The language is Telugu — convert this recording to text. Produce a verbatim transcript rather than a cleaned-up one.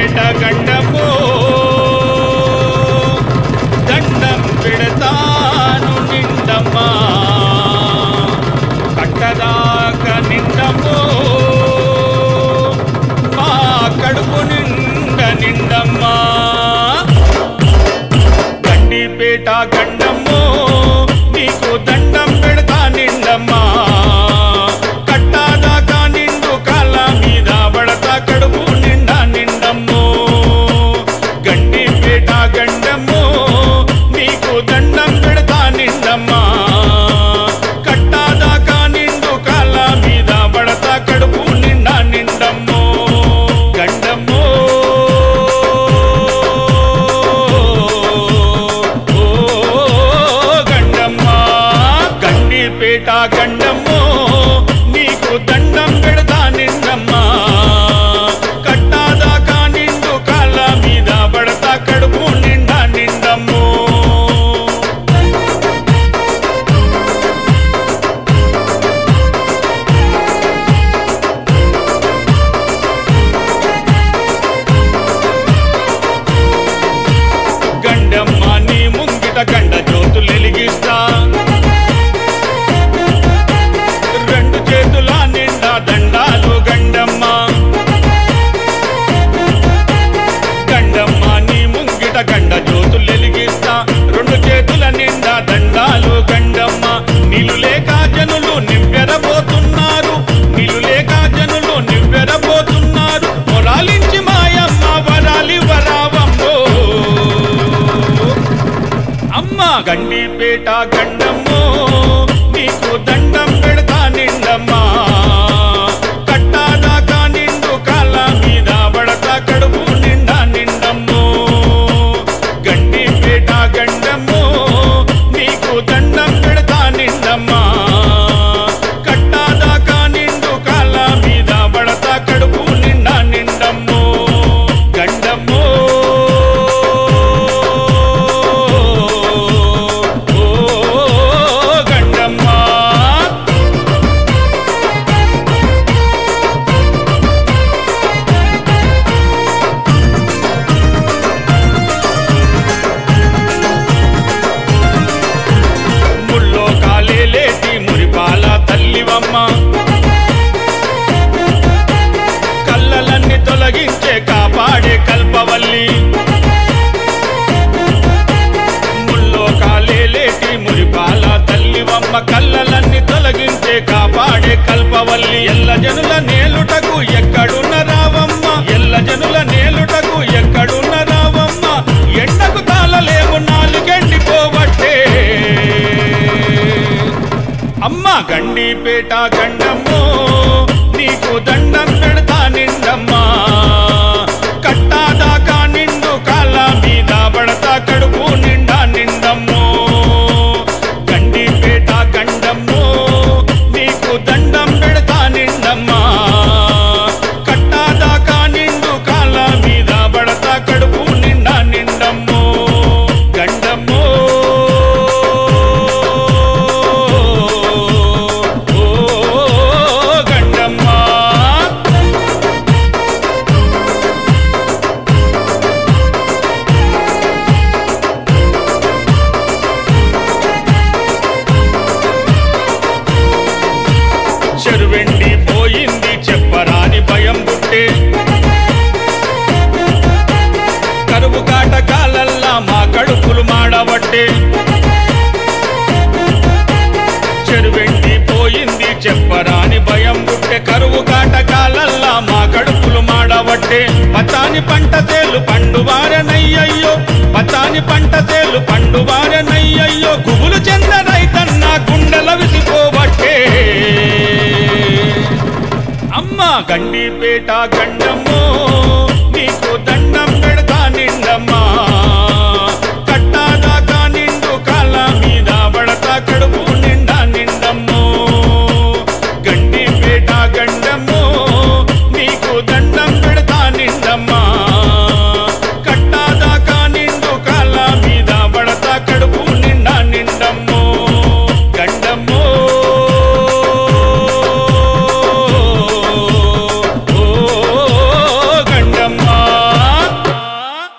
గండిపేట గండమో దండం పెడతాను నిండమ్మా కట్టదాక నిండమో మా కడుపు నిండ నిండమ్మా గండిపేట గండమ్మో నీకు దండం పెడతా నిండమ్మా కట్టదాకా నిండు కాళ్ళ మీద పడతా కడుపు నిండా నిండమ్మో గండిపేట గండమ్మో నీకు దండం పెడతా నిండమ్మా కట్టదాకా నిండు కాళ్ళ మీద పడతా కడుపు నిండా నిండమ్మో గండమ్మో గండిపేట గండమ్మో నీకు దండం పెడతా నిండమ్మా కట్టదాకా నిండు కాళ్ళ మీద పడతా కడుపు నిండా నిండమ్మో గండమ్మ నీ ముంగిట గండ జ్యోతులు వెలిగిస్తా రెండు చేతుల నిండా దండాలు గండమ్మ గండమ్మ నీ ముంగిట గండ జ్యోతులు వెలిగిస్తా రెండు చేతుల నిండా దండాలు గండమ్మ నీళ్ళు లేక జనులు నివ్వెరబోతున్నారు నీళ్ళు లేక జనులు నివ్వెరబోతున్నారు మొరాలించి మాయమ్మ వరాలి వరావమ్మో అమ్మ గండిపేట గండమ్మో నీకు దండం పెడతా నిండమ్మా కట్టదాకా నిండు కాళ్ళ మీద పడతా కడుపు నిండా నిండమ్మో గండిపేట గండమ్మో నీకు దండం పెడతా నిండమ్మా కట్టదాకా నిండు కాళ్ళ మీద పడతా కడుపు నిండా నిండమ్మో గండమ్మో కళ్ళలన్నీ తొలగించే కాపాడే కల్పవల్లి ముల్లో కాలేలేటి మురిపాల తల్లివమ్మ కళ్ళలన్నీ తొలగించే కాపాడే కల్పవల్లి ఎల్ల జనుల నేలుటకు ఎక్కడున్న రావమ్మ ఎల్ల జనుల నేలుటకు ఎక్కడున్న రావమ్మ ఎండకు తాళలేవు నాలుగెండిపోవట్టే అమ్మ గండిపేట గండమ్మో నీకు దండం పెడతా నిండమ్మా కట్టదాకా నిండు కాళ్ళ మీద పడతా కడుపు నిండా నిండమ్మో గండిపేట గండమ్మో నీకు దండం పెడతా నిండమ్మా కట్టదాకా నిండు కాళ్ళ మీద పడతా కడుపు నిండా నిండమ్మో గండమ్మో చెరువెండి పోయింది చెప్పరాని భయం పుట్టే కరువు కాటకాలల్లా మా కడుపులు మాడబట్టే చెరువెండి పోయింది చెప్పరాని భయం పుట్టే కరువు కాటకాలల్లా మా కడుపులు మాడబట్టే పచ్చాని పంట సేలు పండువారనయ్యయ్యో పచ్చాని పంట సేలు పండువారనయ్యయ్యో గుబులు చెంద రైతన్న గుండెల విసిపోబట్టే అమ్మ గండిపేట గండమ్మో